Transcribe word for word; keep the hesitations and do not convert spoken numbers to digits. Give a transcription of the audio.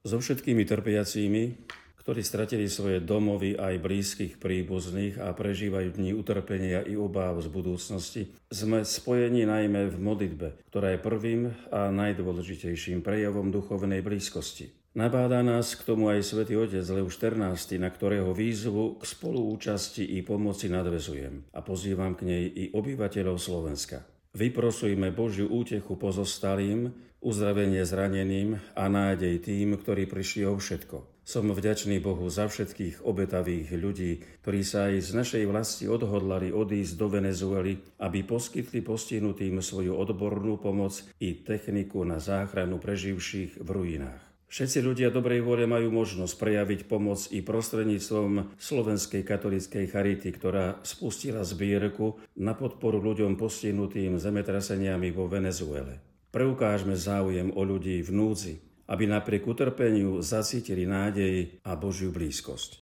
So všetkými trpiacími, ktorí stratili svoje domovy aj blízkych príbuzných a prežívajú dni utrpenia i obáv z budúcnosti, sme spojení najmä v modlitbe, ktorá je prvým a najdôležitejším prejavom duchovnej blízkosti. Nabáda nás k tomu aj svätý otec Lev štrnásty, na ktorého výzvu k spoluúčasti i pomoci nadväzujem a pozývam k nej i obyvateľov Slovenska. Vyprosujme Božiu útechu pozostalým, uzdravenie zraneným a nádej tým, ktorí prišli o všetko. Som vďačný Bohu za všetkých obetavých ľudí, ktorí sa aj z našej vlasti odhodlali odísť do Venezuely, aby poskytli postihnutým svoju odbornú pomoc i techniku na záchranu preživších v ruinách. Všetci ľudia dobrej vôle majú možnosť prejaviť pomoc i prostredníctvom Slovenskej katolíckej charity, ktorá spustila zbierku na podporu ľuďom postihnutým zemetraseniami vo Venezuele. Preukážme záujem o ľudí v núdzi, aby napriek utrpeniu zacítili nádej a Božiu blízkosť.